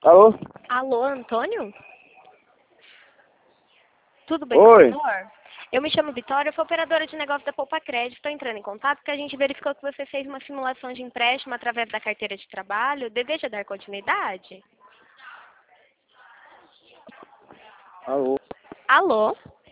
Alô? Alô, Antônio? Tudo bem Oi. com o senhor? Eu me chamo Vitória, eu sou operadora de negócio da Poupa Crédito. Estou entrando em contato porque a gente verificou que você fez uma simulação de empréstimo através da carteira de trabalho. Deseja dar continuidade? Alô? Alô?